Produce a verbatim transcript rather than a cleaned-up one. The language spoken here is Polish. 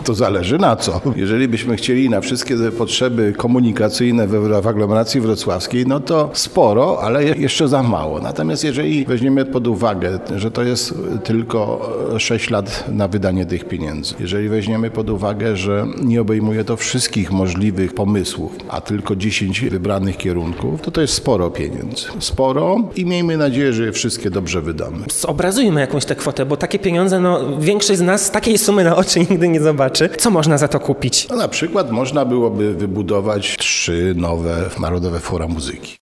To zależy na co. Jeżeli byśmy chcieli na wszystkie te potrzeby komunikacyjne w, w aglomeracji wrocławskiej, no to sporo, ale jeszcze za mało. Natomiast jeżeli weźmiemy pod uwagę, że to jest tylko sześć lat na wydanie tych pieniędzy, jeżeli weźmiemy pod uwagę, że nie obejmuje to wszystkich możliwych pomysłów, a tylko dziesięć wybranych kierunków, to to jest sporo pieniędzy. Sporo i miejmy nadzieję, że je wszystkie dobrze wydamy. Zobrazujmy jakąś tę kwotę, bo takie pieniądze, no większość z nas takiej sumy na oczy nigdy nie zobaczy. Co można za to kupić? No, na przykład można byłoby wybudować trzy nowe Narodowe Fora Muzyki.